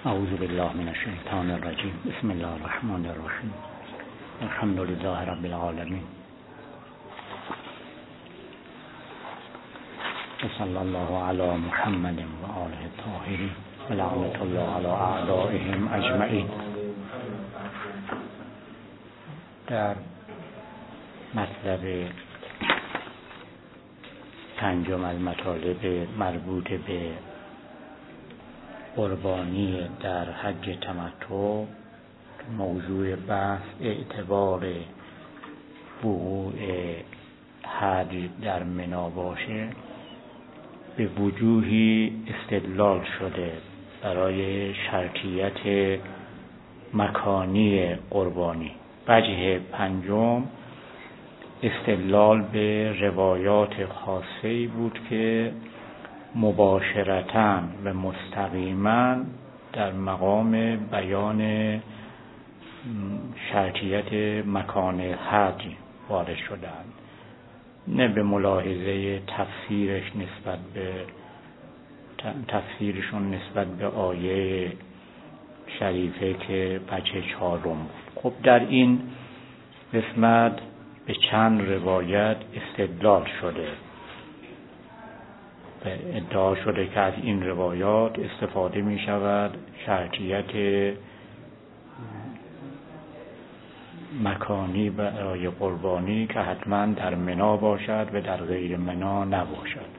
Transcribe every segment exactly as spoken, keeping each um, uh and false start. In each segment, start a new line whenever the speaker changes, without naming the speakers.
اعوذ بالله من الشیطان الرجیم. بسم الله الرحمن الرحیم. الحمد لله رب العالمین. صلی الله علی محمد و آله الطاهرین و لعنت الله علی اعدائهم اجمعین. در مطلب پنجم از مطالب مربوط به قربانی در حج تمتع، موضوع بحث اعتبار وقوع حج در منی باشه، به وجوهی استدلال شده برای شرطیت مکانی قربانی. وجه پنجم استدلال به روایات خاصه‌ای بود که مباشرتاً و مستقیماً در مقام بیان شرطیت مکان حج وارد شدند، نه به ملاحظه تفسیرش نسبت به تفسیرشون نسبت به آیه شریفه که بچه چهارم بود. خب در این قسمت به چند روایت استدلال شده و ادعا شده که از این روایات استفاده می شود شرطیت مکانی برای قربانی که حتما در منی باشد و در غیر منی نباشد.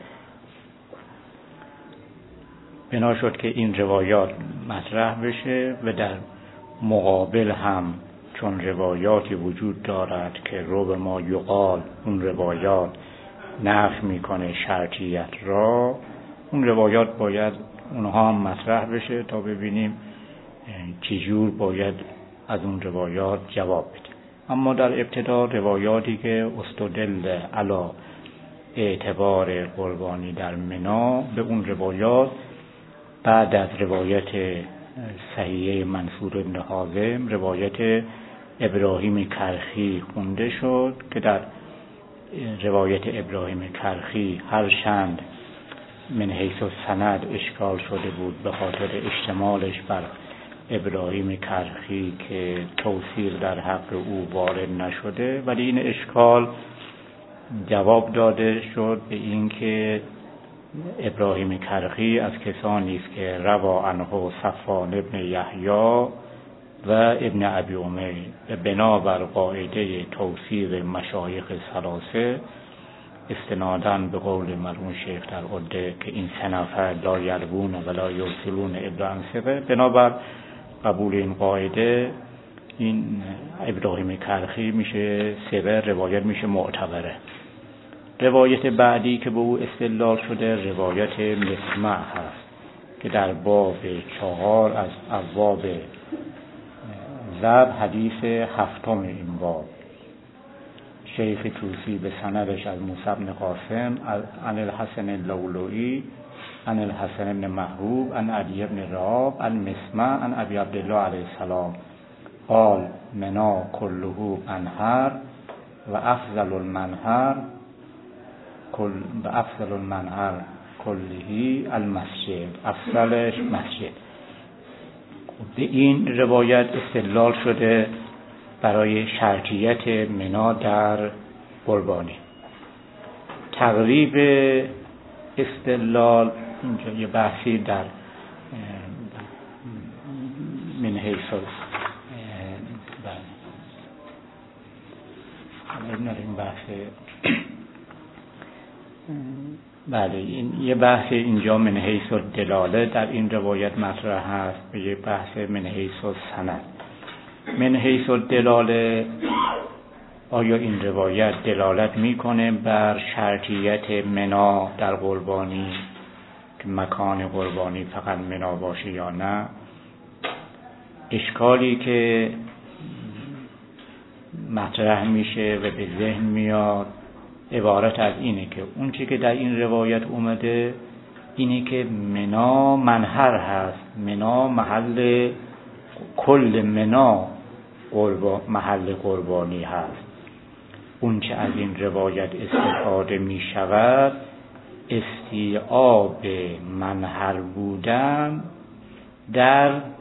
بنا شد که این روایات مطرح بشه و در مقابل هم چون روایاتی وجود دارد که رو به ما یقال اون روایات نفی میکنه شرطیت را، اون روایات باید اونها هم مطرح بشه تا ببینیم چجور باید از اون روایات جواب بدیم. اما در ابتدا روایاتی که استدل علی اعتبار قربانی در منی، به اون روایات بعد از روایت صحیحه منصور بن حازم روایت ابراهیم کرخی خونده شد که در روایت ابراهیم کرخی هرچند من حیث السند اشکال شده بود به خاطر اشتمالش بر ابراهیم کرخی که توصیل در حق او وارد نشده، ولی این اشکال جواب داده شد به این که ابراهیم کرخی از کسانی است که روا عنه صفوان ابن یحیی و ابن ابی امیر و بنابر قاعده توثیق مشایخ ثلاثه استناداً به قول مرحوم شیخ در عده که این سه نفر لا یروون ولا یرسلون الا عن ثقه، بنابر قبول این قاعده این ابراهیم کرخی میشه ثقه، روایت میشه معتبره. روایت بعدی که به او استدلال شده روایت مسمع هست که در باب چهار از ابواب ذبح حدیث هفتم این باب، شیخ توسی به سندش از موسی بن قاسم عن الحسن اللؤلؤی عن الحسن بن محبوب عن علی بن راب عن مسمع عن ابی عبدالله علیه السلام قال منا كله منحر و افضل المنحر کل و افضل المنحر کلهی المسجد، افضلش مسجد. به این روایت استدلال شده برای شرطیت منی در قربانی. تقریب استدلال اینجا یه بحثی در من حیث این بحث بله این یه بحث اینجا من حیث دلاله در این روایت مطرح هست و یه بحث من حیث سند. من حیث دلاله آیا این روایت دلالت میکنه بر شرطیت منی در قربانی که مکان قربانی فقط منی باشه یا نه؟ اشکالی که مطرح میشه و به ذهن میاد عبارت از اینه که اون چی که در این روایت اومده اینه که منی منحر هست، منی محل کل منی قربان محل قربانی هست. اون چه از این روایت استفاده می شود استیعاب منحر بودن در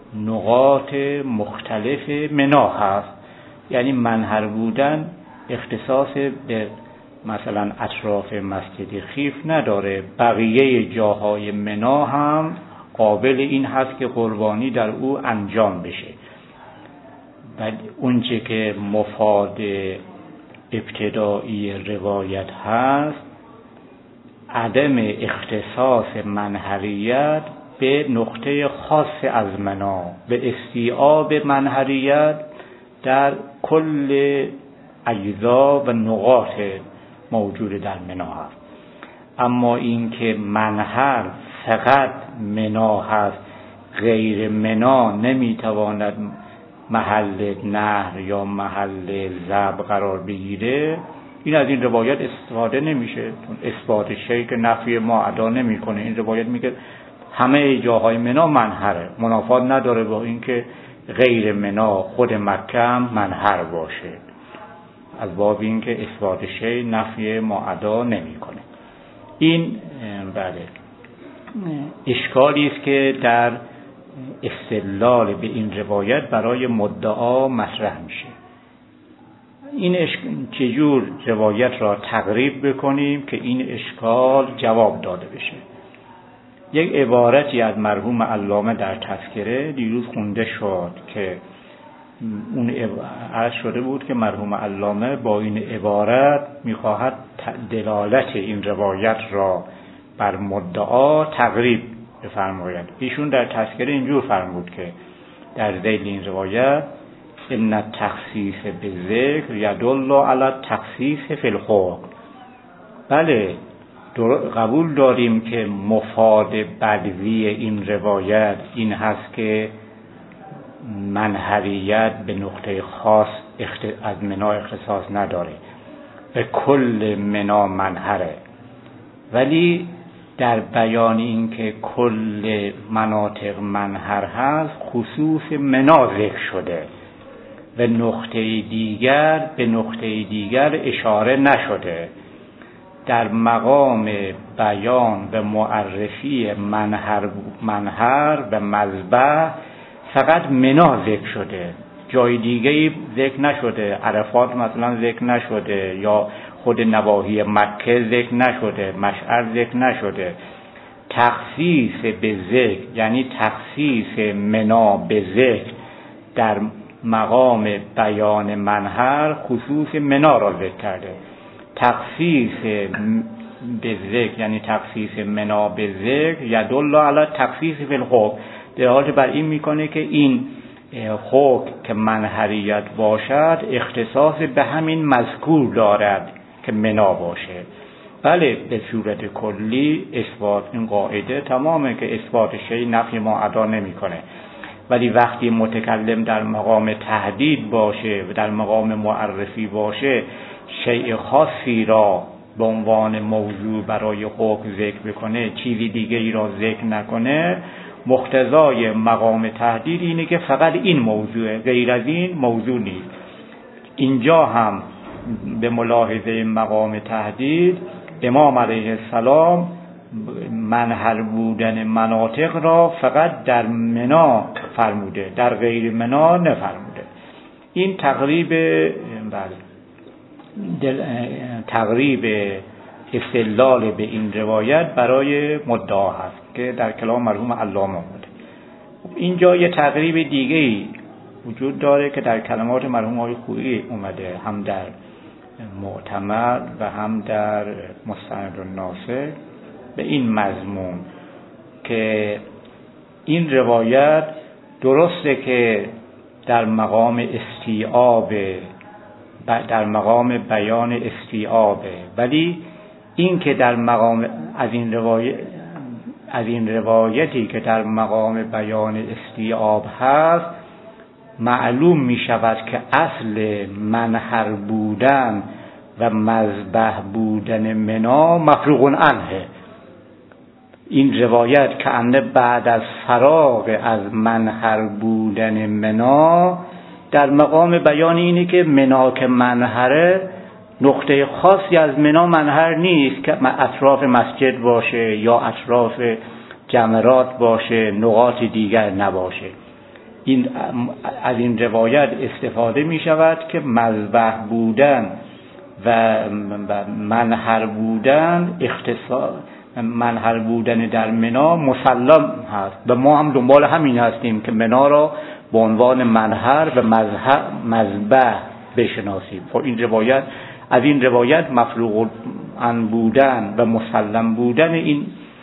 نقاط مختلف منا هست. یعنی منحر بودن اختصاص به مثلا اطراف مسجد خیف نداره، بقیه جاهای منا هم قابل این هست که قربانی در او انجام بشه. و اونچه که مفاد ابتدایی روایت هست عدم اختصاص منحریت به نقطه خاص از منا، به استیعاب منحریت در کل اجزا و نقاط موجود در منا هست. اما این که منحر فقط منا هست، غیر منا نمیتواند محل نهر یا محل ذبح قرار بگیره، این از این روایت استفاده نمیشه، چون اثبات شیء که نفی ما ادا نمیکنه. این روایت میگه همه جاهای منا منحره، منافات نداره با اینکه غیر منا خود مکه هم منحر باشه، از باب اینکه اثبات شیء نفی ما ادا نمیکنه. این بله اشکالی است که در استدلال به این روایت برای مدعا مطرح میشه. این اشک... چجور روایت را تقریب بکنیم که این اشکال جواب داده بشه؟ یک عبارتی از مرحوم علامه در تذکره دیروز خونده شد که اون عرض شده بود که مرحوم علامه با این عبارت میخواهد دلالت این روایت را بر مدعا تقریب بفرماید. ایشون در تذکره اینجور فرمود که در ذیل این روایت ان التخصیص بالذکر یدل علی التخصیص فی الحکم. بله قبول داریم که مفاد بدوی این روایت این هست که منحریت به نقطه خاص از منا اختصاص نداره، به کل منا منحره، ولی در بیان این که کل مناطق منحر هست خصوص منا ذکر شده و نقطه دیگر به نقطه دیگر اشاره نشده. در مقام بیان و معرفی منحر منحر و مذبح فقط منا ذکر شده، جای دیگه ذکر نشده. عرفات مثلا ذکر نشده، یا خود نواحی مکه ذکر نشده، مشعر ذکر نشده. تخصیص به ذکر یعنی تخصیص منا به ذکر در مقام بیان منحر خصوص منا را ذکر کرده. تخصیص به ذکر یعنی تخصیص منا به ذکر یدل علی تخصیص فی الحکم، دلالت بر این میکنه که این حکم که منحریت باشد اختصاص به همین مذکور دارد که منا باشه. بله به صورت کلی اثبات این قاعده تمامه که اثبات شیء نفی ما ادا نمیکنه، ولی وقتی متکلم در مقام تهدید باشه و در مقام معرفی باشه، شیء خاصی را به عنوان موضوع برای حکم ذکر بکنه، چیزی دیگه ای را ذکر نکنه، مقتضای مقام تهدید اینه که فقط این موضوع، غیر از این موضوع نیست. اینجا هم به ملاحظه مقام تهدید امام علیه السلام منحر بودن مناطق را فقط در منا فرموده، در غیر منا نفرموده. این تقریب بله تقریب استدلال به این روایت برای مدعا هست که در کلام مرحوم علامه آمده. اینجا یه تقریب دیگه‌ای وجود داره که در کلمات مرحوم آقای خویی اومده، هم در معتمد و هم در مستند الناصح، به این مضمون که این روایت درسته که در مقام استیعاب در مقام بیان استیعابه، ولی این که در مقام از این روایت از این روایتی که در مقام بیان استیعاب هست معلوم می شود که اصل منحر بودن و مذبح بودن منا مفروغ عنه. این روایت که انده بعد از فراغ از منحر بودن منا در مقام بیان اینه که منا که منحره نقطه خاصی از منا منحر نیست که اطراف مسجد باشه یا اطراف جمرات باشه، نقاط دیگر نباشه. این از این روایت استفاده می شود که مذبح بودن و منحر بودن اختصاص منحر بودن در منا مسلم هست و ما هم دنبال همین هستیم که منا را به عنوان منحر و مذبح بشناسیم. خب این روایت از این روایت مفروغ عن بودن و مسلم بودن این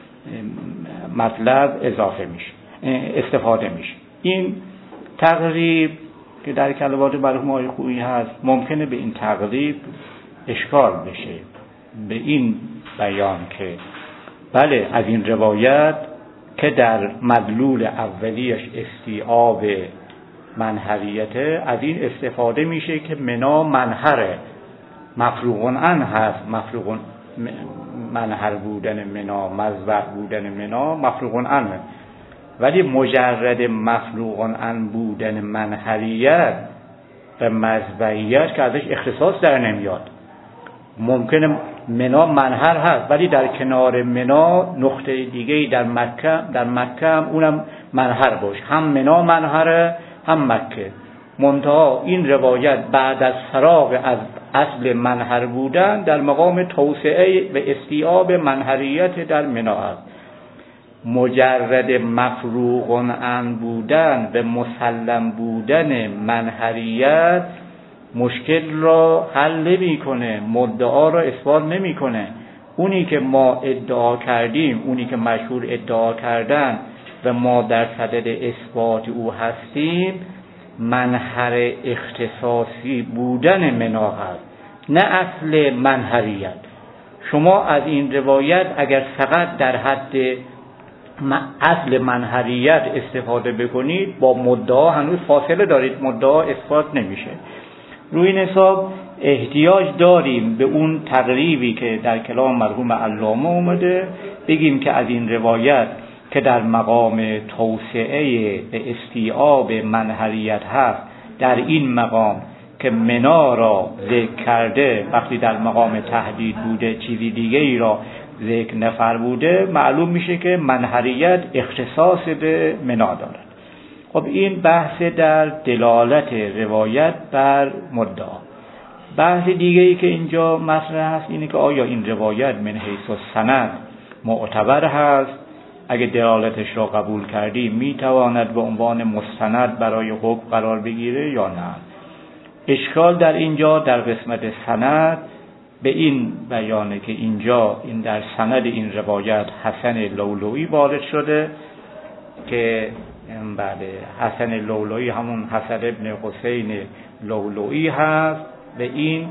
مطلب اضافه میشه استفاده میشه. این تقریب که در کلمات مرحوم آقای خویی هست ممکنه به این تقریب اشکال بشه، به این بیان که بله از این روایت که در مدلول اولیش استیعاب منحریت، از این استفاده میشه که منا منحره، مفروغ عنه هست، مفروغ منحر بودن منا، مذبح بودن منا مفروغ عنه، ولی مجرد مفروغ عنه بودن منحریت و مذبحیت که ازش اختصاص در نمیاد. ممکنه منا منحر هست ولی در کنار منا نقطه دیگه در مکه در مکه هم اونم منحر باشه، هم منا منحره هم مکه. منتها این روایت بعد از فراغ از اصل منحر بودن در مقام توسعه و استیعاب منحریت در منا است. مجرد مفروغ عنه بودن و مسلم بودن منحریت مشکل را حل نمی کنه، مدعا را اثبات نمی کنه. اونی که ما ادعا کردیم، اونی که مشهور ادعا کردن و ما در صدد اثبات او هستیم، منحر اختصاصی بودن منا هست، نه اصل منحریت. شما از این روایت اگر فقط در حد اصل منحریت استفاده بکنید با مدعا هنوز فاصله دارید، مدعا اثبات نمیشه. روی این حساب احتیاج داریم به اون تقریبی که در کلام مرحوم علامه اومده، بگیم که از این روایت که در مقام توسعه به استیعاب منحریت هست، در این مقام که منا را ذکر کرده، وقتی در مقام تهدید بوده چیزی دیگه ای را ذکر نفرموده، معلوم میشه که منحریت اختصاص به منا دارد. خب این بحث در دلالت روایت بر مدعا. بحث دیگه ای که اینجا مطرح هست اینه که آیا این روایت من حیث السند معتبر هست؟ اگه دلالتش را قبول کردیم میتواند به عنوان مستند برای حکم قرار بگیره یا نه؟ اشکال در اینجا در قسمت سند به این بیانه که اینجا این در سند این روایت حسن لؤلؤی وارد شده که بله حسن لؤلؤی همون حسن ابن حسین لؤلؤی هست، به این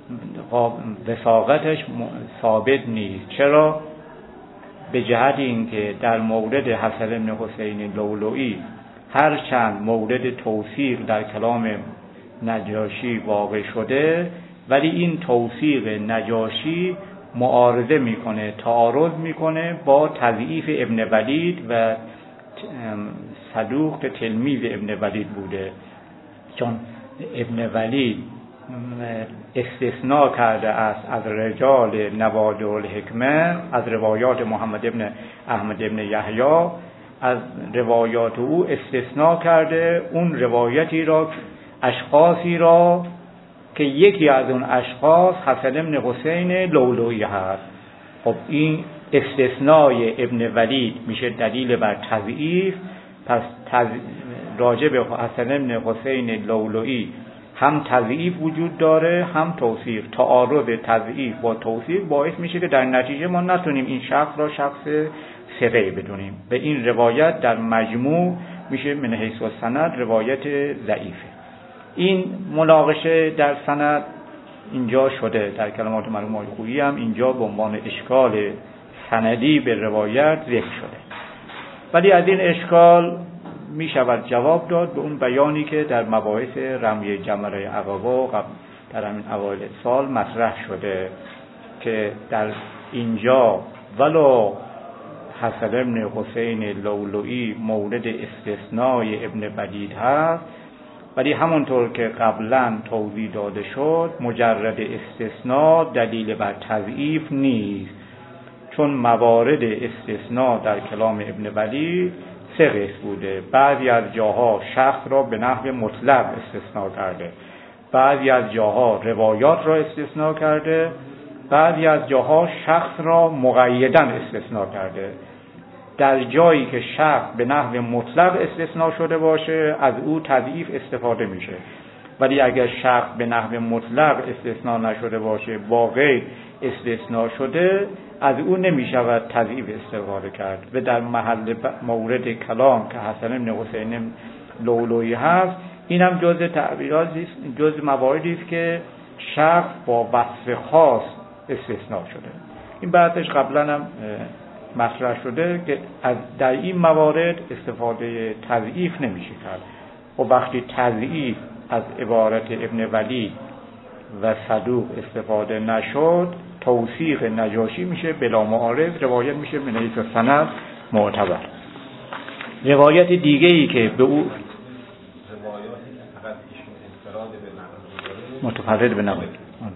وثاقتش ثابت نیست. چرا؟ به جهت اینکه در مورد حسن ابن حسین لؤلؤی هرچند مورد توثیق در کلام نجاشی واقع شده، ولی این توثیق نجاشی معارضه میکنه، تعارض میکنه با تضعیف ابن ولید و صدوق که تلمیذ ابن ولید بوده، چون ابن ولید استثناء کرده است از رجال نوادر الحکمه، از روایات محمد ابن احمد ابن یحیی، از روایات او استثناء کرده اون روایتی را، اشخاصی را که یکی از اون اشخاص حسن ابن حسین لؤلؤی هست. خب این استثنای ابن ولید میشه دلیل بر تضعیف، پس تز... راجع به حسن ابن حسین لؤلؤی هم تضعیف وجود داره هم توثیق. تعارض تضعیف با توثیق باعث میشه که در نتیجه ما نتونیم این شخص را شخص ثقه بدونیم. به این روایت در مجموع میشه من حیث السند روایت ضعیفه. این مناقشه در سند اینجا شده، در کلمات مرحوم آقای خویی هم اینجا به عنوان اشکال سندی به روایت ذکر شده. ولی از این اشکال می شود جواب داد به اون بیانی که در مباحث رمی جمره عقبا در همین اوایل سال مطرح شده که در اینجا ولو حسن ابن حسین لؤلؤی مورد استثنای ابن ولید هست، ولی همونطور که قبلا توضیح داده شد مجرد استثناء دلیل بر تضعیف نیست، چون موارد استثناء در کلام ابن ولید سه قسم بوده. بعضی از جاها شخص را به نحو مطلق استثناء کرده، بعضی از جاها روایات را استثناء کرده، بعضی از جاها شخص را مقیداً استثناء کرده. در جایی که شخص به نحو مطلق استثناء شده باشه از او تضعیف استفاده میشه، ولی اگر شخص به نحو مطلق استثناء نشده باشه با غیر استثناء شده از او نمیشود تضعیف استفاده کرد. و در محل مورد کلام که حسن بن حسین لؤلؤی هست این هم جز تعبیراتی است، جز مواردی است که شخص با وصف خاص استثناء شده. این بحثش قبلا هم مطرح شده که از در این موارد استفاده تضعیف نمیشه کرد. و وقتی تضعیف از عبارت ابن ولید و صدوق استفاده نشد توثیق نجاشی میشه بلا معارض، روایت میشه من حیث سند معتبر. روایت دیگه ای که به او متفرد به نقل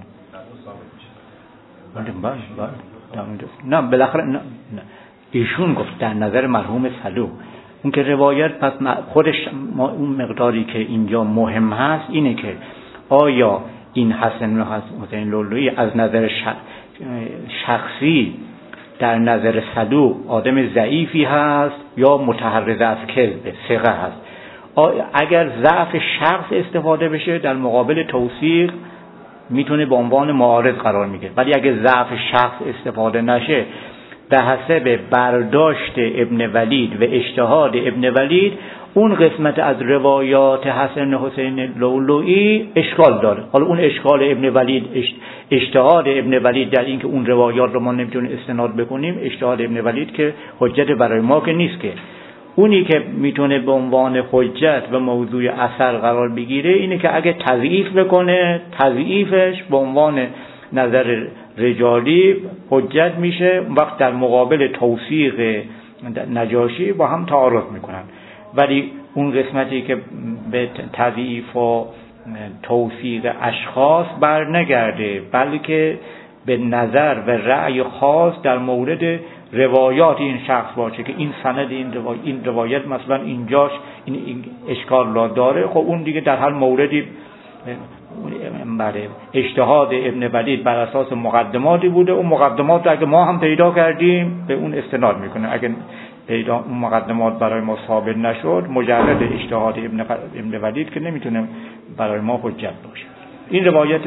نه بالاخره نه ایشون گفت در نظر مرحوم صدوق اون که روایت پس خودش ما اون مقداری که اینجا مهم هست اینه که آیا این حسن بن حسین لؤلؤی از نظر شخصی در نظر صدوق آدم ضعیفی هست یا متحرز از کذب ثقه هست. اگر ضعف شخص استفاده بشه در مقابل توثیق میتونه به عنوان معارض قرار میگیره، ولی اگر ضعف شخص استفاده نشه به حسب برداشت ابن ولید و اجتهاد ابن ولید اون قسمت از روایات حسن حسین لؤلؤی اشکال داره. حالا اون اشکال ابن ولید اجتهاد ابن ولید در این که اون روایات رو ما نمیتونیم استناد بکنیم، اجتهاد ابن ولید که حجت برای ما که نیست، که اونی که میتونه به عنوان حجت و موضوع اثر قرار بگیره اینه که اگه تضعیف بکنه تضعیفش به عنوان نظر رجالی حجت میشه، وقت در مقابل توثیق نجاشی با هم تعارض میکنن. ولی اون قسمتی که به تضعیف و توثیق اشخاص بر نگرده بلکه به نظر و رأی خاص در مورد روایات این شخص باشه که این سند این روایت, این روایت مثلا اینجاش این, این اشکال را داره، خب اون دیگه در هر موردی بله اجتهاد ابن ولید بر اساس مقدماتی بوده، اون مقدمات اگه ما هم پیدا کردیم به اون استناد میکنه، اگه پیدا اون مقدمات برای ما ثابت نشد مجرد اجتهاد ابن ابن ولید که نمیتونه برای ما حجت باشه. این روایت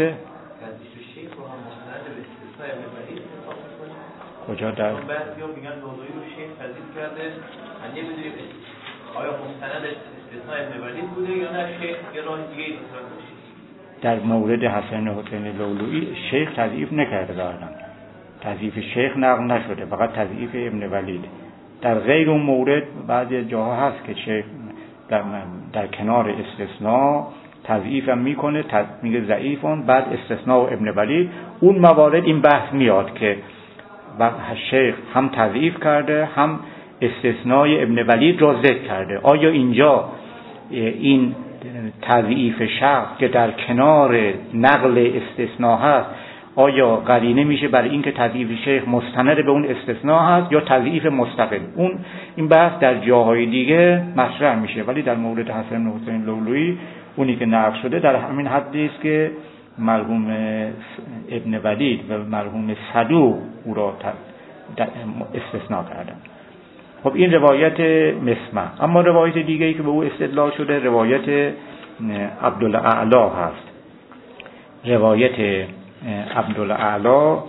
کجا در
بعضیا میگن لؤلؤی رو شیخ تضعیف کرده، من نمیدونیم آیا مستند استثناء ابن ولید بوده یا نه شیخ یه راه دیگه ای
در مورد حسن حسین لؤلؤی شیخ تضعیف نکرده، دارن تضعیف شیخ نقل نشده، فقط تضعیف ابن ولید. در غیر اون مورد بعضی جاها هست که شیخ در, در کنار استثناء تضعیف هم میکنه، میگه ضعیفون، بعد استثناء و ابن ولید اون موارد این بحث میاد که و شیخ هم تضعیف کرده هم استثناء ابن ولید را ذکر کرده. آیا اینجا این تضعیف شخص که در کنار نقل استثناء هست آیا قرینه میشه برای اینکه تضعیف شیخ مستند به اون استثناء هست یا تضعیف مستقل؟ اون این بحث در جاهای دیگه مطرح میشه، ولی در مورد حسن حسین لؤلؤی اونی که نقل شده در همین حدی است که مرحوم ابن ولید و مرحوم صدوق او را استثناء کردن. خب این روایت مسمع. اما روایت دیگه‌ای که به او استدلال شده روایت عبدالاعلی هست. روایت عبدالاعلی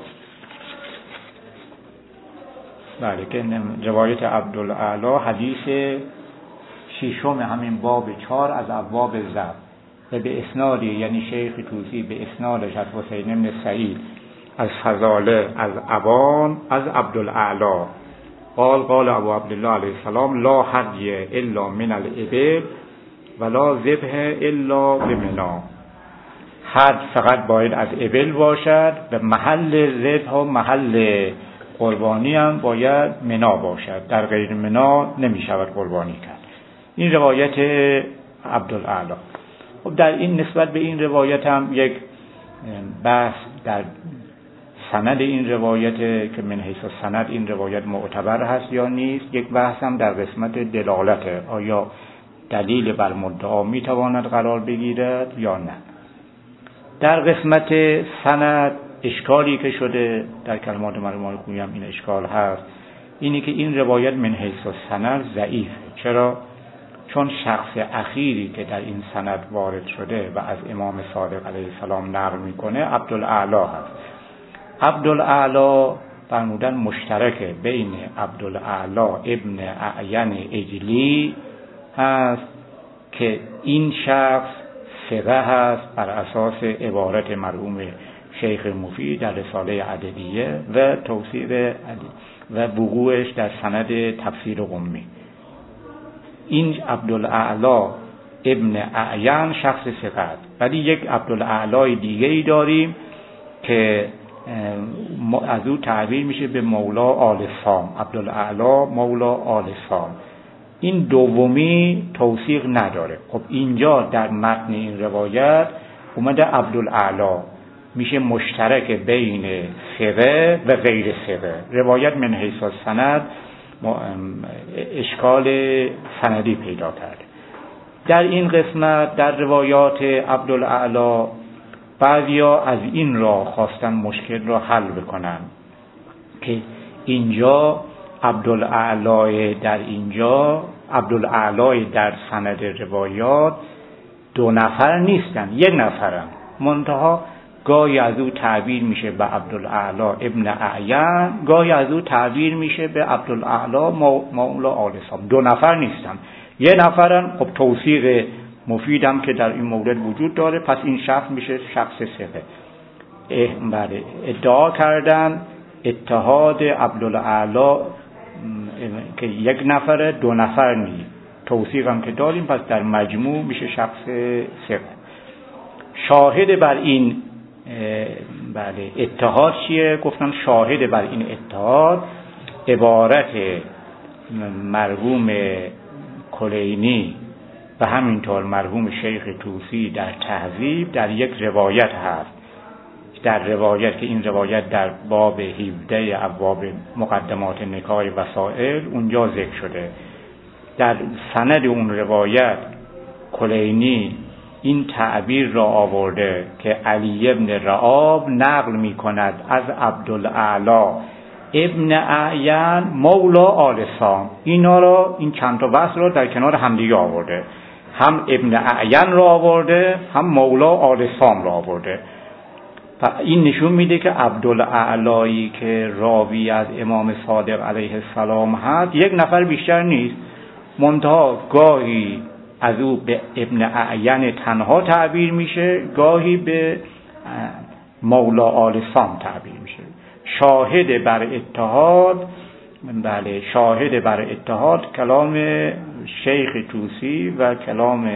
بله که روایت عبدالاعلی حدیث ششم همین باب چهار از ابواب ضبط و به اسنادی یعنی شیخ طوسی به اسنادش از حسین بن سعید از فضاله از ابان از عبدالاعلی قال قال ابو عبدالله علیه السلام لا هدی الا من الابل ولا ذبح الا بمنا. حد فقط باید از ابل باشد و محل ذبح و محل قربانی هم باید منا باشد، در غیر منا نمی شود قربانی کرد. این روایت عبدالاعلی. خب در این نسبت به این روایت هم یک بحث در سند این روایت که من حیث سند این روایت معتبر هست یا نیست. یک بحث هم در قسمت دلالت، آیا دلیل بر مدعا میتواند قرار بگیرد یا نه. در قسمت سند اشکالی که شده در کلمات مرحوم آقای خویی هم این اشکال هست، اینی که این روایت من حیث سند ضعیفه. چرا؟ چون شخص اخیری که در این سند وارد شده و از امام صادق علیه السلام نقل میکنه عبدالاعلی هست. عبدالاعلی فرمودن مشترکه بین عبدالاعلی ابن اعین عجلی هست که این شخص ثقه هست بر اساس عبارت مرحوم شیخ مفید در رساله عددیه و توصیف و وقوعش در سند تفسیر قمی. این عبدالاعلی ابن اعین شخص ثقه است. ولی یک عبدالاعلی دیگه ای داریم که از او تعبیر میشه به مولا آل سام، عبدالاعلی مولا آل سام. این دومی توثیق نداره. خب اینجا در متن این روایت اومده عبدالاعلی میشه مشترک بین ثقه و غیر ثقه. روایت من حیث السند اشکال سندی پیدا کرده. در این قسمت در روایات عبدالاعلی بعضیا از این را خواستن مشکل را حل بکنن که اینجا عبدالاعلی در اینجا عبدالاعلی در سند روایات دو نفر نیستن، یک نفرن. منتها گاهی از او تعبیر میشه به عبدالاعلی ابن اعین، گاهی از او تعبیر میشه به عبدالاعلی مولا آل سام. دو نفر نیستن، یک نفرن. خب توثیق مفیدم که در این مورد وجود داره، پس این شخص میشه شخص ثقه. بله ادعا کردن اتحاد عبدالاعلی که یک نفره دو نفر نیست. توثیق هم که داریم، پس در مجموع میشه شخص ثقه. شاهد بر این بله اتحاد چیه؟ گفتن شاهد بر این اتحاد عبارت مرحوم کلینی و همینطور مرحوم شیخ طوسی در تهذیب در یک روایت هست. در روایت که این روایت در باب هفده ابواب مقدمات نکاح وسائل اونجا ذکر شده. در سند اون روایت کلینی این تعبیر را آورده که علی ابن رعاب نقل می کند از عبدالاعلی ابن اعین مولا آل سام. اینا را این چند تا بحث را در کنار همدیگه آورده، هم ابن اعین را آورده هم مولا آل سام را آورده. و این نشون میده که عبدالاعلی که راوی از امام صادق علیه السلام هست یک نفر بیشتر نیست. منتها گاهی از او به ابن اعین تنها تعبیر میشه، گاهی به مولا آل سام تعبیر میشه. شاهد بر اتحاد بله شاهد بر اتحاد کلام شیخ طوسی و کلام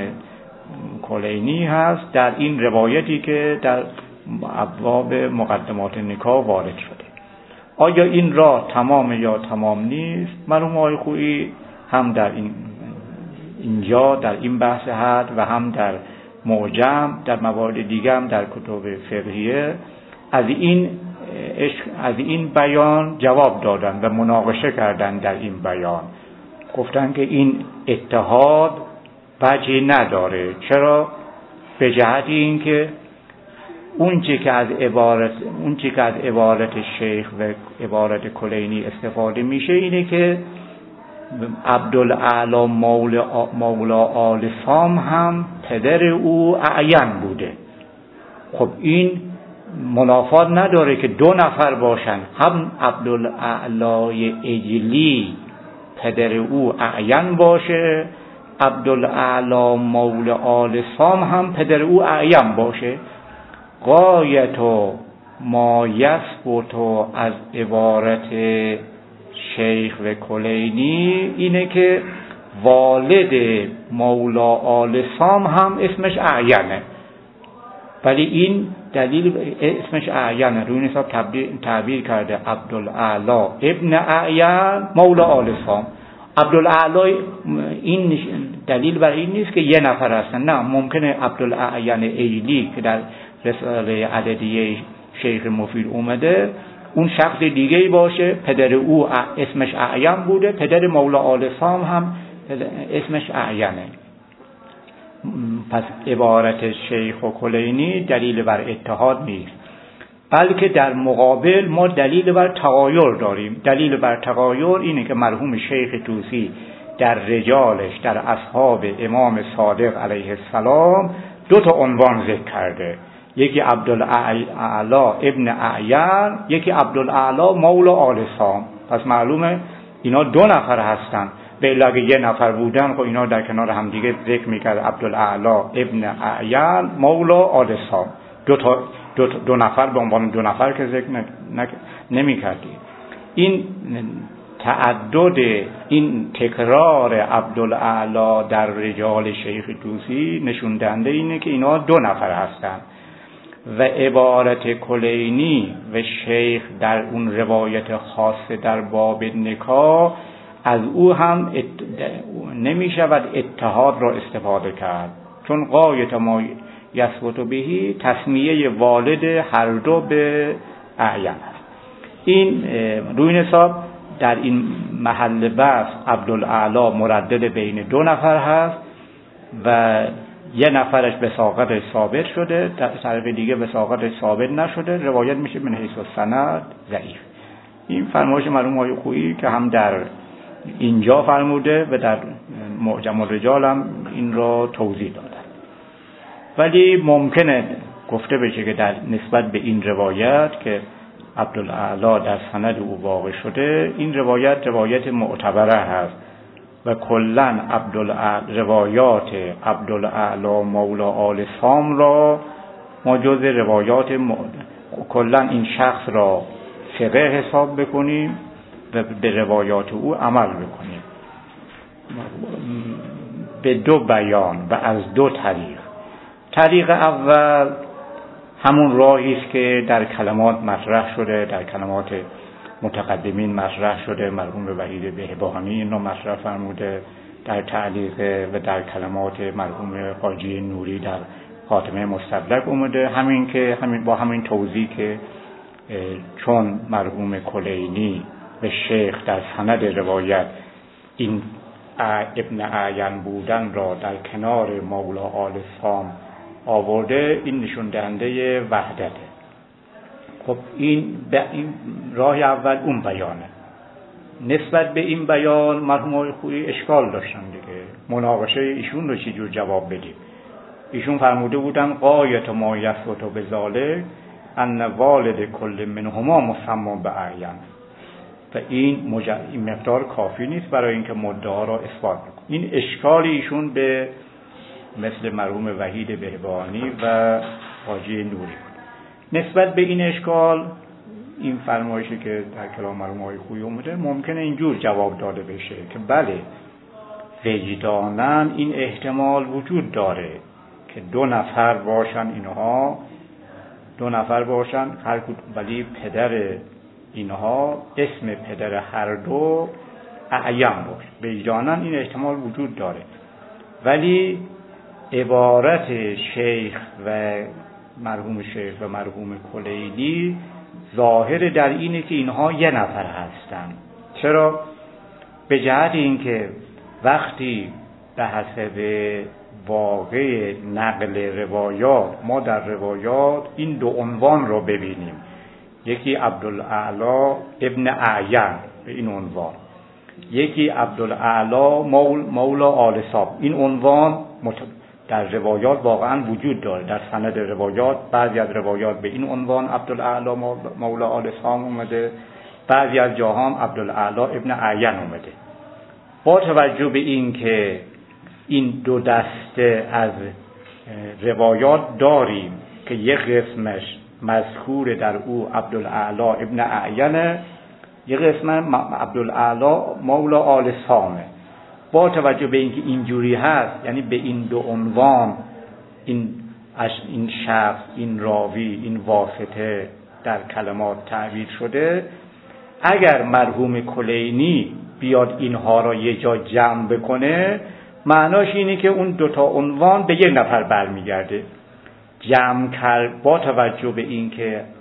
کلینی هست در این روایتی که در ابواب مقدمات نکاح وارد شده. آیا این راه تمام یا تمام نیست؟ مرحوم آقای خویی هم در این اینجا در این بحث هست و هم در معجم در موارد دیگه هم در کتب فقهیه از این از این بیان جواب دادن و مناقشه کردن. در این بیان گفتن که این اتحاد وجهی نداره. چرا؟ به جهت این که اون چی که از عبارت اون چی که از عبارت شیخ و عبارت کلینی استفاده میشه اینه که عبدالاعلی مولا مولا آل سام هم پدر او اعین بوده. خب این منافات نداره که دو نفر باشن، هم عبدالاعلی عجلی پدر او اعین باشه، عبدالاعلی مولا آل سام هم پدر او اعین باشه. غایت ما یثبت از عبارت شیخ و کلینی اینه که والد مولا آل سام هم اسمش اعینه، ولی این دلیل اسمش اعینه روی این حساب تعبیر کرده عبدالاعلی ابن اعین مولا آل سام. عبدالاعلی این دلیل برای این نیست که یه نفر هستن، نه، ممکنه عبدالاعین عجلی که در رساله عددیه شیخ مفید اومده اون شخص دیگه ای باشه، پدر او اسمش اعین بوده، پدر مولا آل سام هم اسمش اعینه. پس عبارت شیخ و کلینی دلیل بر اتحاد نیست، بلکه در مقابل ما دلیل بر تغایر داریم. دلیل بر تغایر اینه که مرحوم شیخ طوسی در رجالش، در اصحاب امام صادق علیه السلام دو تا عنوان ذکر کرده، یکی عبدالاعلی ابن اعین، یکی عبدالاعلی مولا آل سام. پس معلومه اینا دو نفر هستن، به علاوه یه نفر بودن خب اینا در کنار هم دیگه ذکر میکرد عبدالاعلی ابن اعین مولا آل سام، دو تا دو, دو نفر به عنوان دو نفر که ذکر نمیکردی. این تعدد، این تکرار عبدالاعلی در رجال شیخ طوسی نشون دهنده اینه که اینا دو نفر هستن و عبارت کلینی و شیخ در اون روایت خاصه در باب نکاح از او هم ات... نمی شود اتحاد را استفاده کرد، چون غایت ما یثبت بهی تسمیه والد هر دو به اعین است. این روی حساب در این محل بحث عبدالاعلی مردد بین دو نفر هست و یه نفرش وثاقتش ثابت شده، در طرف دیگه وثاقتش ثابت نشده، روایت میشه من حیث السند ضعیف. این فرمایش مرحوم آقای خویی که هم در اینجا فرموده و در معجم الرجال هم این را توضیح دادن. ولی ممکنه گفته بشه که در نسبت به این روایت که عبدالاعلی در سند او واقع شده، این روایت روایت معتبره هست و کلن عبدالاعلی روایات عبدالاعلی مولا آل سام را ما جز روایات م... کلن این شخص را ثقه حساب بکنیم و به روایات او عمل بکنیم به دو بیان و از دو طریق. طریق اول همون راهی است که در کلمات مطرح شده، در کلمات متقدمین مطرح شده، مرحوم وحید بهبهانی اینو مطرح فرموده در تعلیق و در کلمات مرحوم حاجی نوری در خاتمه مستدرک اومده، همین که همین با همین توضیح که چون مرحوم کلینی به شیخ در سند روایت این ابن اعین بودن را در کنار مولا آل سام آورده، این نشون دهنده وحدته. خب این به این راه اول اون بیانه. نسبت به این بیان مرحوم آقای خویی اشکال داشتن دیگه، مناقشه ایشون رو چجور جواب بدیم. ایشون فرموده بودن غایت ما یثبت بذالک ان والد کل منهما مسمى به اعین و این, مج... این مقدار کافی نیست برای اینکه مدعا را اثبات کنه. این اشکال ایشون به مثل مرحوم وحید بهبهانی و حاجی نوری بود. نسبت به این اشکال این فرمایشی که در کلام مرحوم آقای خویی اومده ممکنه اینجور جواب داده بشه که بله وجداناً این احتمال وجود داره که دو نفر باشن، اینها دو نفر باشن هر کدوم، ولی پدر اینها اسم پدر هر دو اعین باشه. وجداناً این احتمال وجود داره، ولی عبارت شیخ و مرحوم شیخ و مرحوم کلینی ظاهر در اینه که اینها یه نفر هستن. چرا؟ به جهت اینکه وقتی به حسب واقع نقل روایات ما در روایات این دو عنوان رو ببینیم، یکی عبدالاعلی ابن اعین به این عنوان، یکی عبدالاعلی مولا آل سام، این عنوان در روایات واقعا وجود داره. در سند روایات بعضی از روایات به این عنوان عبدالاعلی مولا آل سام اومده، بعضی از جاها هم عبدالاعلی ابن اعین اومده. با توجه به این که این دو دسته از روایات داریم که یک قسمش مذکور در او عبدالاعلی ابن اعین، یک قسم عبدالاعلی مولا آل سامه، با توجه به اینکه اینجوری هست، یعنی به این دو عنوان این این شخص، این راوی، این واسطه در کلمات تعبیر شده، اگر مرحوم کلینی بیاد اینها را یه جا جمع بکنه معناش اینه که اون دوتا عنوان به یک نفر برمیگرده. جمع کرد با توجه به اینکه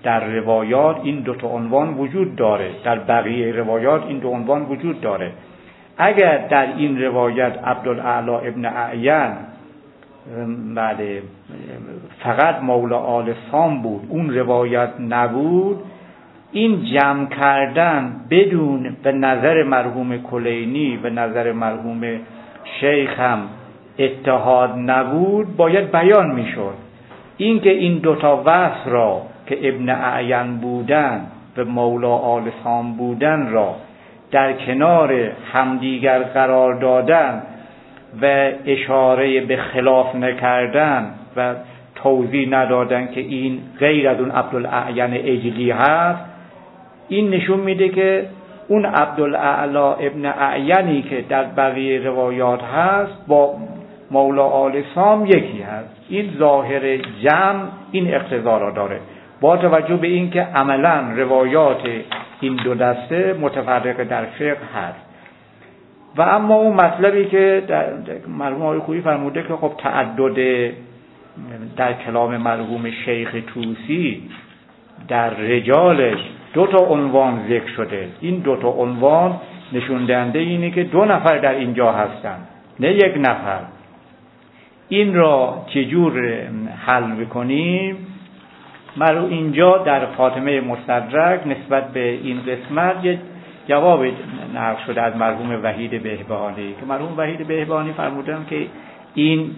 در روایات این دو تا عنوان وجود داره، در بقیه روایات این دو عنوان وجود داره. اگر در این روایت عبدالاعلی ابن اعین بله فقط مولا آل سام بود، اون روایت نبود، این جمع کردن بدون به نظر مرحوم کلینی و نظر مرحوم شیخ هم اتحاد نبود، باید بیان میشد. این که این دوتا وصف را که ابن اعین بودن و مولا آل سام بودن را در کنار همدیگر قرار دادن و اشاره به خلاف نکردن و توضیح ندادن که این غیر از اون عبدالاعین اجلی هست، این نشون میده که اون عبدالاعلی ابن اعینی که در بقیه روایات هست با مولا آل سام یکی هست. این ظاهر جمع این اقتضا را داره، با توجه به این که عملا روایات این دو دسته متفرقه در فقه هست. و اما اون مطلبی که مرحوم آقای خویی فرموده که خب تعدد در کلام مرحوم شیخ طوسی در رجالش دو تا عنوان ذکر شده، این دو تا عنوان نشون دهنده اینه که دو نفر در اینجا هستن نه یک نفر. این را چجور حل بکنیم؟ مرحوم اینجا در خاتمه مستدرک نسبت به این قسمت یک جواب نقل شده از مرحوم وحید بهبهانی که مرحوم وحید بهبهانی فرمودن که این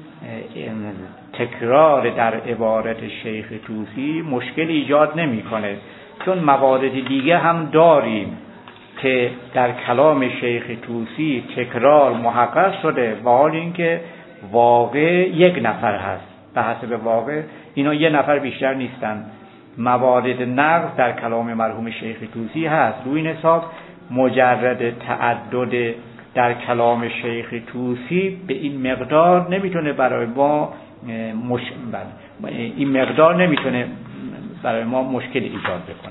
تکرار در عبارت شیخ طوسی مشکل ایجاد نمیکنه، چون موارد دیگه هم داریم که در کلام شیخ طوسی تکرار محقق شده و حال اینکه واقع یک نفر هست، به حسب واقع اینا یه نفر بیشتر نیستن. موارد نقض در کلام مرحوم شیخ طوسی هست. روی این حساب مجرد تعدد در کلام شیخ طوسی به این مقدار نمیتونه برای ما مش... این مقدار نمیتونه برای ما مشکل ایجاد بکنه.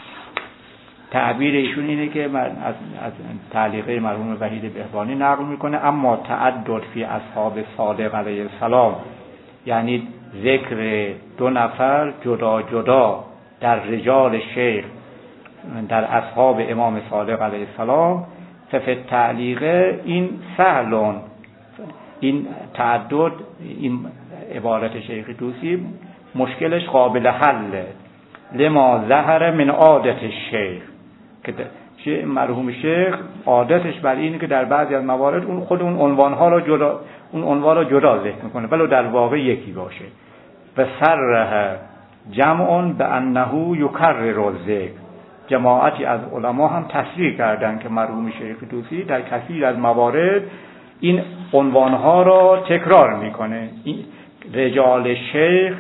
تعبیر ایشون اینه که من از, از تعلیقه مرحوم وحید بهبهانی نقل میکنه، اما تعدد فی اصحاب صادق علیه السلام، یعنی ذکر دو نفر جدا جدا در رجال شیخ در اصحاب امام صادق علیه السلام، ففی تعلیقه این سهلون، این تعدد این عبارت شیخ طوسی مشکلش قابل حله، لما ظهر من عادت الشیخ، که مرحوم شیخ عادتش بر اینه که در بعضی از موارد اون خود اون عنوانها را جدا اون عنوان را جدا ذکر میکنه ولو در واقع یکی باشه. و صرح جمع بانه یکرر الذکر، جماعتی از علما هم تصریح کردن که مرحوم شیخ طوسی در کثیر از موارد این عنوانها را تکرار میکنه. این رجال شیخ،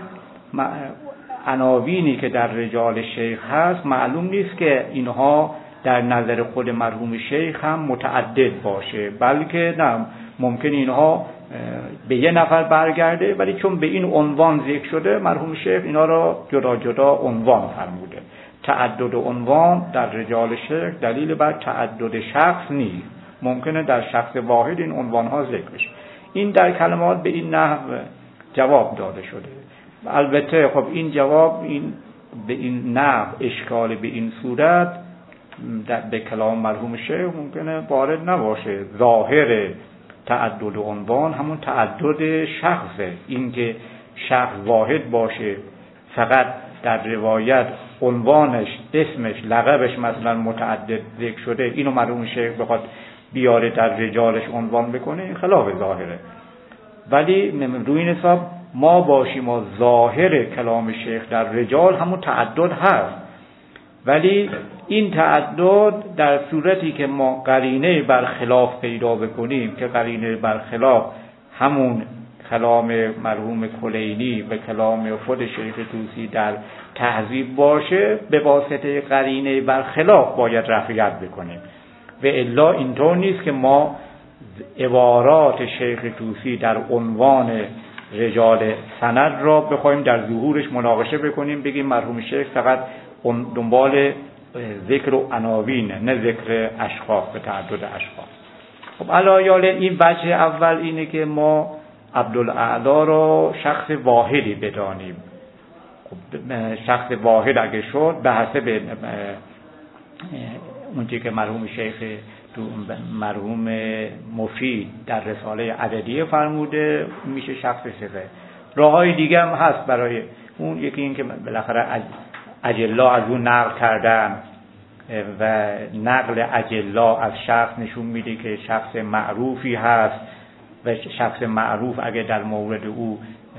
عناوینی که در رجال شیخ هست، معلوم نیست که اینها در نظر خود مرحوم شیخ هم متعدد باشه، بلکه نه، ممکن اینها به یه نفر برگرده، ولی چون به این عنوان ذکر شده مرحوم شیخ اینا را جدا جدا عنوان فرموده. تعدد عنوان در رجال شیخ دلیل بر تعدد شخص نیست، ممکنه در شخص واحد این عنوان ها ذکر بشه. این در کلمات به این نحو جواب داده شده. البته خب این جواب این به این نحو اشکال به این صورت به کلام مرحوم شیخ ممکنه وارد نباشه. ظاهر تعدد عنوان همون تعدد شخصه، این که شخص واحد باشه، فقط در روایت عنوانش، اسمش، لقبش مثلا متعدد ذکر شده، اینو مرحوم شیخ بخواد بیاره در رجالش عنوان بکنه، این خلاف ظاهره. ولی روی این حساب ما باشیم و ظاهر کلام شیخ در رجال همون تعدد هست، ولی این تعدد در صورتی که ما قرینه برخلاف پیدا بکنیم که قرینه برخلاف همون کلام مرحوم کلینی و کلام خود شیخ طوسی در تهذیب باشه، به واسطه قرینه برخلاف باید رفعیت بکنیم. و الا اینطور نیست که ما عبارات شیخ طوسی در عنوان رجال سند را بخوایم در ظهورش مناقشه بکنیم، بگیم مرحوم شیخ فقط دنبال ذکر و عناوین، نه ذکر اشخاص به تعدد اشخاص. خب علایال این وجه اول اینه که ما عبدالاعلی را شخص واحدی بدانیم. شخص واحد اگه شد به حسب اونچه که مرحوم شیخ تو مرحوم مفید در رساله عددیه فرموده میشه شخص ثقه. راههای دیگه هم هست برای اون، یکی این که بالاخره اجلا از اون نقل کردن و نقل اجلا از شخص نشون میده که شخص معروفی هست و شخص معروف اگه در مورد او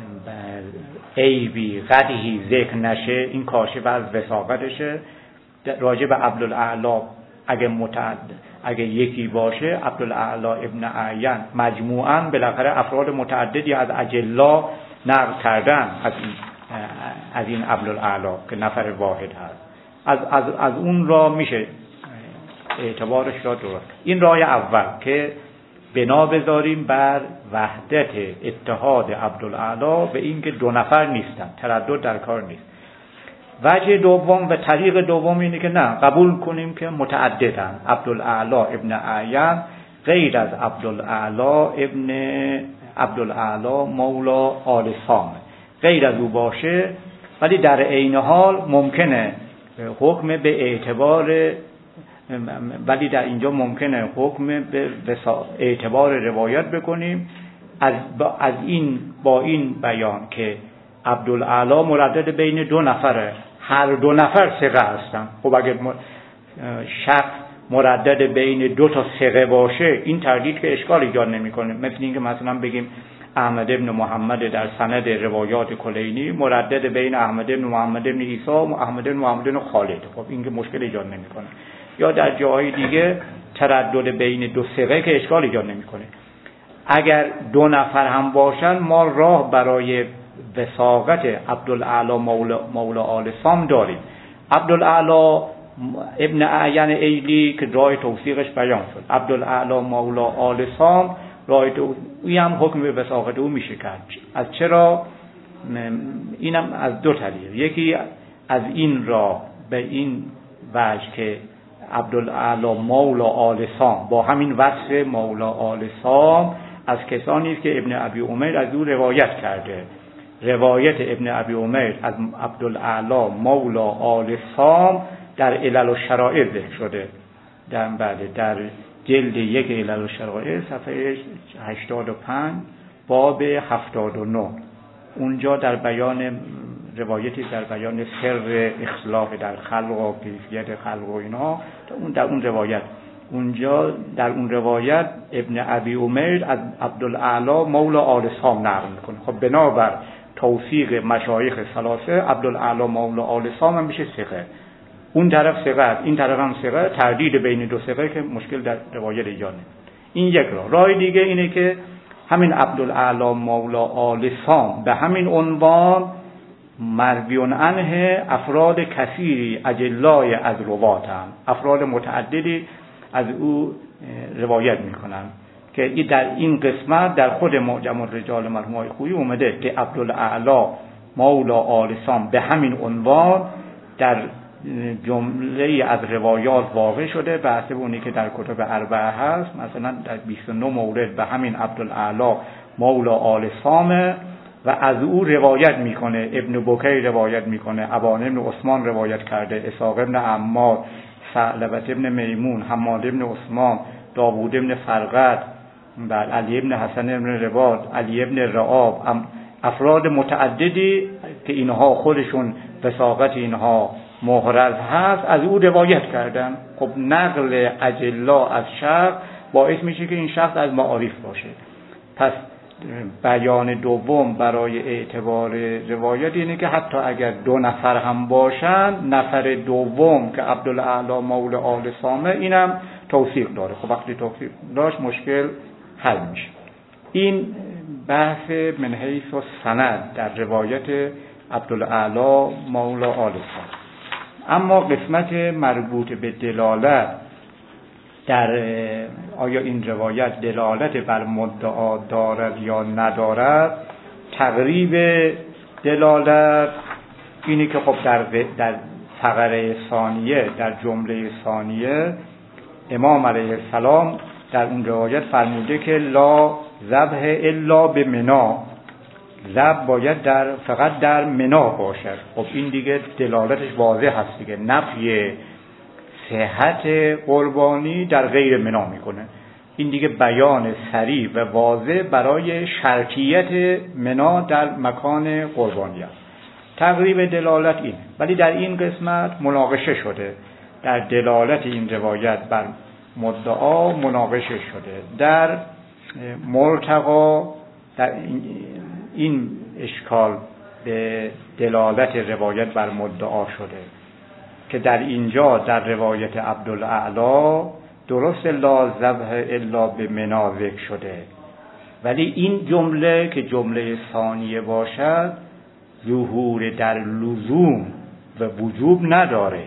عیبی قدحی ذکر نشه این کاشف از وثاقتشه. راجع به عبدالاعلی اگه متعدد اگه یکی باشه عبدالاعلی ابن اعین مجموعاً بالاخره افراد متعددی از اجلا نقل کردن از این از این عبدالاعلی که نفر واحد هست. از از از اون راه میشه اعتبارش را درست. این راه اول که بنا بذاریم بر وحدت اتحاد عبدالاعلی به این که دو نفر نیستن، تردد در کار نیست. وجه دوم و طریق دوم اینه که نه قبول کنیم که متعددن. عبدالاعلی ابن اعین غیر از عبدالاعلی ابن عبدالاعلی مولا آل سام غیر از او باشه، ولی در عین حال ممکنه حکم به اعتبار ولی در اینجا ممکنه حکم به اعتبار روایت بکنیم از از این با این بیان که عبدالاعلی مردد بین دو نفره، هر دو نفر ثقه هستن. خب اگه شخص مردد بین دو تا ثقه باشه این تردید که اشکال ایجاد نمیکنه. مثل اینکه مثلا بگیم احمد ابن محمد در سند روایات کلینی مردد بین احمد ابن محمد ابن عیسی و احمد ابن محمد ابن خالد، خب این که مشکل ایجاد نمیکنه. یا در جاهای دیگه تردد بین دو ثقه که اشکال ایجاد نمیکنه. اگر دو نفر هم باشن ما راه برای وثاقت عبدالاعلی مولا, مولا آل سام داریم. عبدالاعلی ابن اعین ایلی که راه توثیقش بیان شد، عبدالاعلی مولا آل سام راه توثیقی هم حکم به وثاقت او میشه کرد. از چرا؟ اینم از دو طریق. یکی از این راه به این وجه که عبدالاعلی مولا آل سام با همین وصف مولا آل سام از کسانی است که ابن ابی عمر از او روایت کرده. روایت ابن ابی عمر از عبدالاعلی مولا آل سام در علل و شرائع ذکر شده. در بعد در جلد یک علل و شرائع صفحه هشتاد و پنج باب هفتاد و نه اونجا در بیان روایتی در بیان سر اختلاف در خلق و کیفیت خلق و اینا اون در اون روایت اونجا در اون روایت ابن ابی عمر از عبدالاعلی مولا آل سام نقل میکنه. خب بنابر توثیق مشایخ ثلاثه عبدالاعلی مولا آل سام هم میشه ثقه. اون طرف ثقه است، این طرف هم ثقه. تردید بین دو ثقه که مشکل در روایت ایجاد نمیکنه. این یک راه. راه دیگه اینه که همین عبدالاعلی مولا آل سام به همین عنوان مرویون عنه افراد کثیری اجلای از رواتن، افراد متعددی از او روایت میکنن که در این قسمت در خود معجم الرجال مرحوم آقای خویی اومده که عبدالاعلی مولا آل سام به همین عنوان در جمله از روایات واقع شده به حسب اونی که در کتب اربعه هست. مثلا در بیست و نه مورد به همین عبدالاعلی مولا آل سام و از او روایت میکنه. ابن بوکی روایت میکنه، ابان ابن عثمان روایت کرده، اسحاق ابن عمار، ثعلبه ابن میمون، حماد ابن عثمان، داوود ابن فرقد، علی ابن حسن ابن رباط، علی ابن رعاب، افراد متعددی که اینها خودشون وثاقت اینها محرز هست از او روایت کردن. خب نقل اجلا از شخص باعث میشه که این شخص از معارف باشه. پس بیان دوم برای اعتبار روایت اینه که حتی اگر دو نفر هم باشن نفر دوم که عبدالاعلی مولا آل سامه اینم توثیق داره. خب وقتی توثیق داشت مشکل حل میشه. این بحث من حیث السند در روایت عبدالاعلی مولا آل سامه. اما قسمت مربوط به دلالت در آیا این روایت دلالت بر مدعا دارد یا ندارد، تقریب دلالت اینی که خب در در فقره ثانیه در جمله ثانیه امام علیه السلام در اون روایت فرموده که لا ذبح الا به منا، ذبح باید در فقط در منا باشد. خب این دیگه دلالتش واضح هست دیگه، نفی صحت قربانی در غیر منا میکنه. این دیگه بیان صریح و واضح برای شرطیت منا در مکان قربانی است. تقریب دلالت این، ولی در این قسمت مناقشه شده، در دلالت این روایت بر مدعا مناقشه شده. در مرتقا در این اشکال به دلالت روایت بر مدعا شده که در اینجا در روایت عبدالاعلی درست لا ذبح الا به منا ذکر شده، ولی این جمله که جمله ثانیه باشد ظهور در لزوم و وجوب نداره،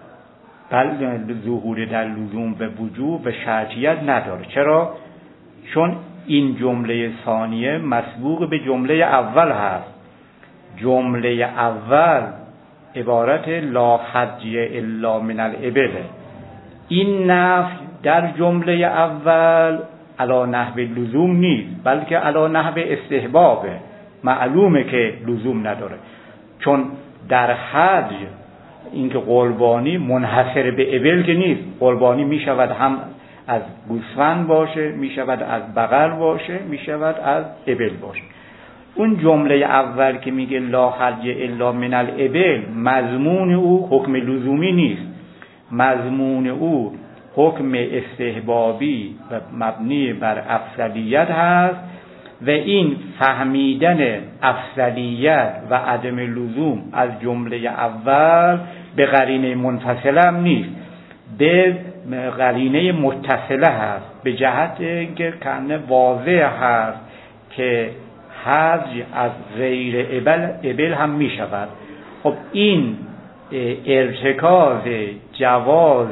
بل ظهور در لزوم و وجوب و شرطیت نداره. چرا؟ چون این جمله ثانیه مسبوق به جمله اول هست. جمله اول عبارت لا حج الا من الابل، این نفی در جمله اول علی نحو لزوم نیست، بلکه علی نحو استحبابه. معلومه که لزوم نداره، چون در حج اینکه قربانی منحصر به ابل که نیست، قربانی می شود هم از گوسفند باشه، می شود از بقر باشه، می شود از ابل باشه. اون جمله اول که میگه لا حج الا من الابل، مضمون او حکم لزومی نیست، مضمون او حکم استحبابی و مبنی بر افضلیت هست و این فهمیدن افضلیت و عدم لزوم از جمله اول به قرینه منفصله هم نیست، به قرینه متصله هست، به جهت اینکه کنه واضح هست که حج از غیر ابل ابل هم می شود. خب این ارتکاز جواز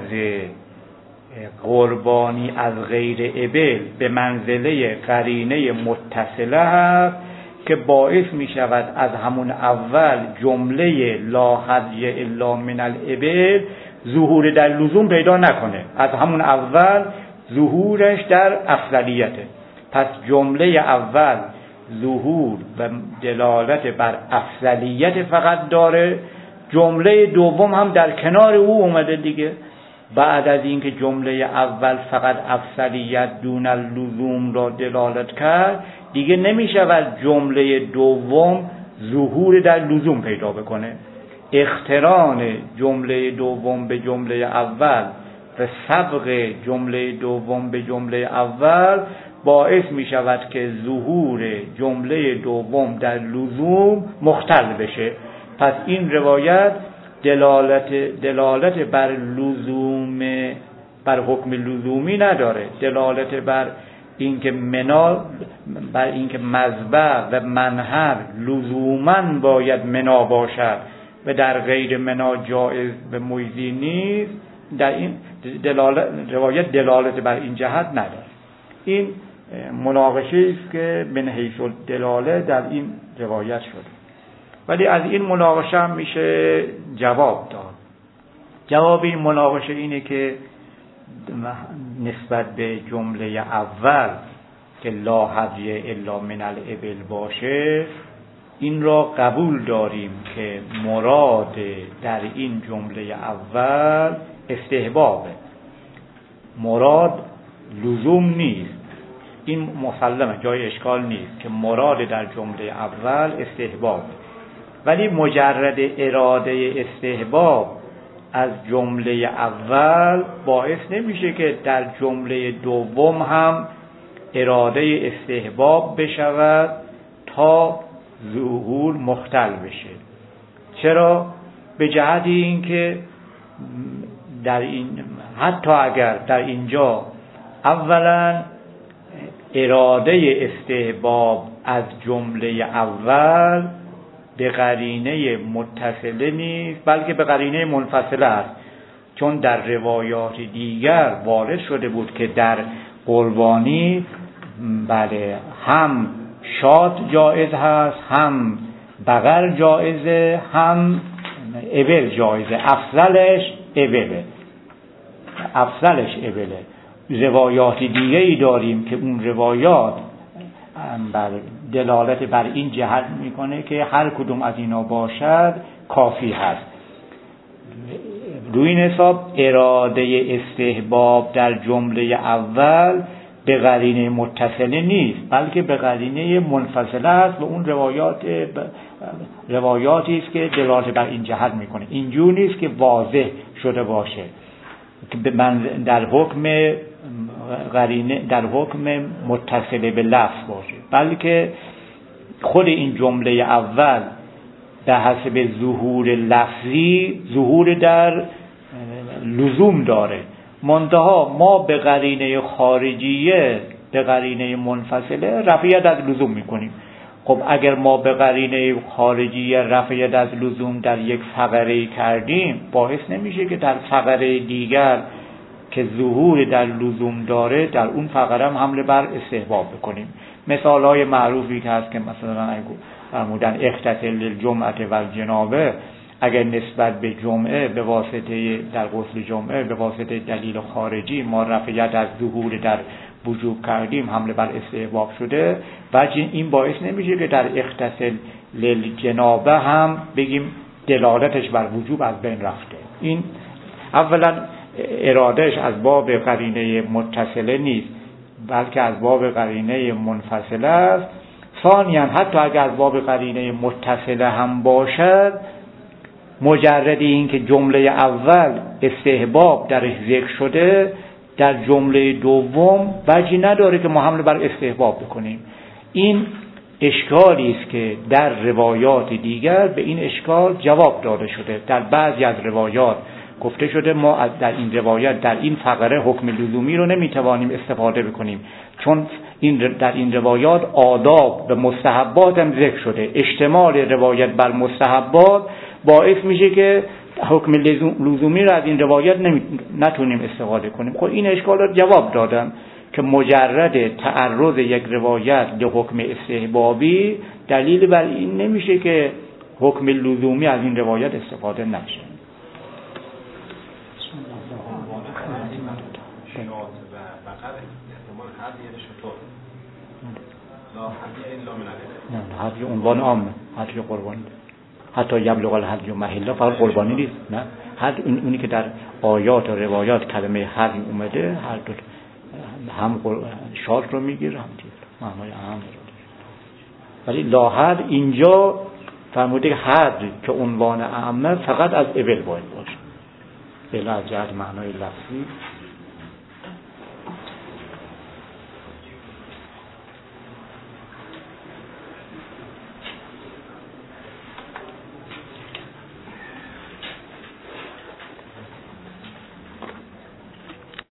قربانی از غیر ابل به منزله قرینه متصله هست که باعث می شود از همون اول جمله لا حج الا من الابل ظهور در لزوم پیدا نکنه، از همون اول ظهورش در افضلیته. پس جمله اول ظهور و دلالت بر افضلیت فقط داره، جمله دوم هم در کنار او اومده دیگه. بعد از اینکه جمله اول فقط افضلیت دون اللزوم را دلالت کرد، دیگه نمی شود جمله دوم ظهور در لزوم پیدا بکنه. اقتران جمله دوم به جمله اول و سبق جمله دوم به جمله اول باعث می شود که ظهور جمله دوم در لزوم مختل بشه. پس این روایت دلالت دلالت بر لزوم بر حکم لزومی نداره، دلالت بر اینکه منا بر اینکه مذبح و منحر لزوماً باید منا باشد و در غیر منا جایز و مجزی نیست، در این دلالت روایت دلالت بر این جهت نداره. این مناقشه است که من حیث الدلاله در این روایت شده، ولی از این مناقشه هم میشه جواب داد. جواب این مناقشه اینه که نسبت به جمله اول که لا حج الا من الابل باشه، این را قبول داریم که مراد در این جمله اول استحبابه، مراد لزوم نیست. این مسلمه، جای اشکال نیست که مراد در جمله اول استحبابه، ولی مجرد اراده استحباب از جمله اول باعث نمیشه که در جمله دوم هم اراده استحباب بشود تا ظهور مختل بشه. چرا؟ به جهت اینکه در این حتی اگر در اینجا اولا اراده استحباب از جمله اول به قرینه متصله نیست، بلکه به قرینه منفصله است، چون در روایات دیگر وارد شده بود که در قربانی بله هم شات جایز هست، هم بقر جایزه، هم ابل جایزه، افضلش ابله، افضلش ابله. روایات دیگه ای داریم که اون روایات بر دلالت بر این جهت میکنه که هر کدوم از اینا باشد کافی هست. روی این حساب اراده استحباب در جمله اول به قرینه متصله نیست، بلکه به قرینه منفصله است و اون روایات روایاتی است که دلالت بر این جهت میکنه. اینجور نیست که واضح شده باشه که من در حکم قرینه در حکم متصله به لفظ باشه، بلکه خود این جمله اول به حسب ظهور لفظی ظهور در لزوم داره، منتها ما به قرینه خارجیه به قرینه منفصله رفعیت از لزوم میکنیم. خب اگر ما به قرینه خارجیه رفعیت از لزوم در یک فقره کردیم، باعث نمیشه که در فقره دیگر که ظهور در لزوم داره در اون فقره هم حمله بر استحباب بکنیم. مثال های معروفی که هست که مثلا فرمودن اغتسل للجمعه و الجنابه، اگر نسبت به جمعه به واسطه در غسل جمعه به واسطه دلیل خارجی ما رفعیت از ظهور در وجوب کردیم، حمله بر استحباب شده، و این باعث نمیشه که در اغتسل للجنابه هم بگیم دلالتش بر وجوب از بین رفته. این اولا ارادهش از باب قرینه متصله نیست، بلکه از باب قرینه منفصله است. ثانیاً حتی اگر از باب قرینه متصله هم باشد، مجرد این که جمله اول استحباب درش ذکر شده، در جمله دوم وجهی نداره که ما حمله بر استحباب بکنیم. این اشکالی است که در روایات دیگر به این اشکال جواب داده شده. در بعضی از روایات گفته شده ما در این روایت در این فقره حکم لزومی رو نمیتوانیم استفاده بکنیم، چون این در این روایات آداب و مستحبات هم ذکر شده. اشتمال روایت بر مستحبات باعث میشه که حکم لزومی رو از این روایت نتونیم استفاده کنیم. خب این اشکال رو جواب دادم که مجرد تعرض یک روایت به حکم استحبابی دلیل بر این نمیشه که حکم لزومی از این روایت استفاده نشه. نه هدی عنوان عامه، هدی قربانی، حتی یبلغ الهدی محله فقط قربانی نیست، نه هر اونی که در آیات و روایات کلمه هدی اومده هر دو هم شاد رو میگیره هم دیگه معنای عام رو. ولی لاحد اینجا فرموده حد که عنوان عامه فقط از ابل باید باشه، بلا از جهت معنای لفظی